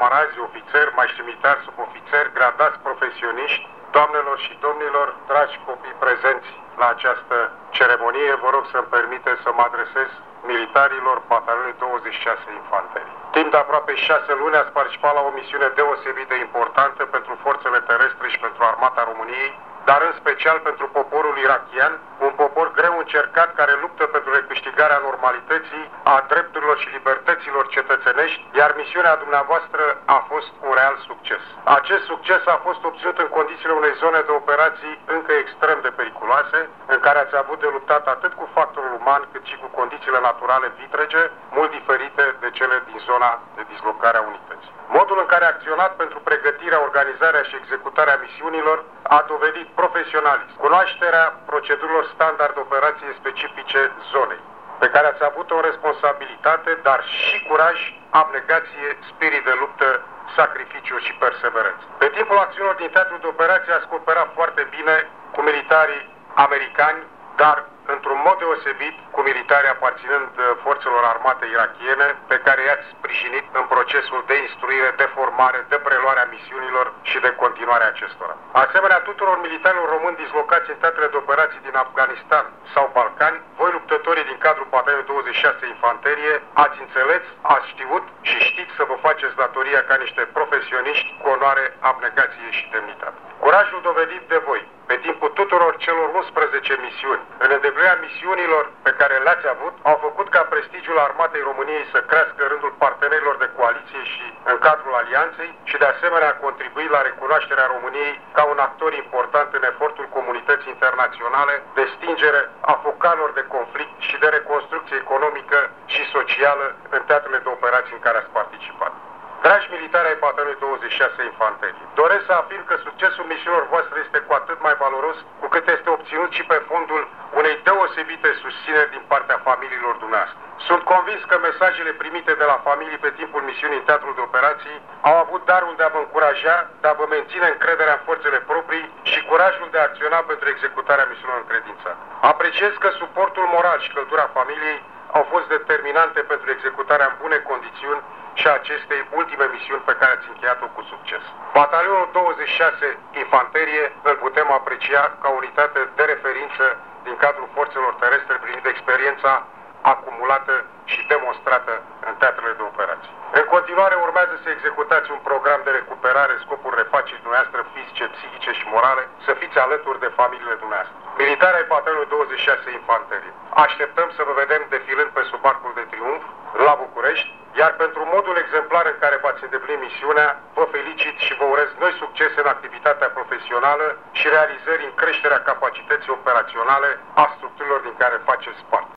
camarazi, ofițeri, maștri militari, subofițeri, gradați profesioniști, doamnelor și domnilor, dragi copii prezenți la această ceremonie, vă rog să-mi permiteți să mă adresez militarilor batalionului 26 Infanterii. Timp de aproape 6 luni ați participat la o misiune deosebit de importantă pentru forțele terestre și pentru armata României, dar în special pentru poporul irakian, un popor greu încercat care luptă pentru recâștigarea normalității, a drepturilor și libertăților cetățenești, iar misiunea dumneavoastră a fost un real succes. Acest succes a fost obținut în condițiile unei zone de operații încă extrem de periculoase, în care ați avut de luptat atât cu factorul uman cât și cu condițiile naturale vitrege, mult diferite de cele din zona de dislocare a unității. Modul în care a acționat pentru pregătirea, organizarea și executarea misiunilor a dovedit profesionalism, cunoașterea procedurilor standard de operație specifice zonei, pe care ați avut o responsabilitate, dar și curaj, abnegație, spirit de luptă, sacrificiu și perseverență. Pe timpul acțiunilor din teatrul de operație ați cooperat foarte bine cu militarii americani, dar într-un mod deosebit cu militarii aparținând forțelor armate irakiene, pe care i-ați sprijinit în procesul de instruire, de formare, de preluare a misiunilor și de continuare a acestora. Asemenea tuturor militarilor români dislocați în teatrele de operații din Afganistan sau Balcani, voi luptătorii din cadrul batalionului 26 Infanterie, ați înțeles, ați știut și știți să vă faceți datoria ca niște profesioniști cu onoare, abnegație și demnitate. Curajul dovedit de voi pe timpul tuturor celor 11 misiuni, în îndeplinirea misiunilor pe care le-ați avut, au făcut ca prestigiul Armatei României să crească în rândul partenerilor de coaliție și în cadrul alianței și de asemenea a contribuit la recunoașterea României ca un actor important în efortul comunității internaționale de stingere a focanelor de conflict și de reconstrucție economică și socială în teatrele de operații în care ați participat. Dragi militari ai batalionului 26 Infanterie, doresc să afirm că succesul misiunilor voastre este cu atât mai valoros cu cât este obținut și pe fondul unei deosebite susțineri din partea familiilor dumneavoastră. Sunt convins că mesajele primite de la familii pe timpul misiunii în teatrul de operații au avut darul de a vă încuraja, de a vă menține încrederea în forțele proprii și curajul de a acționa pentru executarea misiunilor încredințate. Apreciez că suportul moral și căldura familiei au fost determinante pentru executarea în bune condiții și a acestei ultime misiuni pe care ați încheiat-o cu succes. Batalionul 26 Infanterie îl putem aprecia ca unitate de referință din cadrul forțelor terestre privind experiența acumulată și demonstrată în teatrele de operații. În continuare urmează să executați un program de recuperare în scopul refacerii dumneavoastră fizice, psihice și morale, să fiți alături de familiile dumneavoastră. Militari ai batalionului 26 Infanterie, așteptăm să vă vedem defilând pe sub Arcul de Triunf la București, iar pentru modul exemplar în care v-ați îndeplinit misiunea, vă felicit și vă urez noi succese în activitatea profesională și realizări în creșterea capacității operaționale a structurilor din care faceți parte.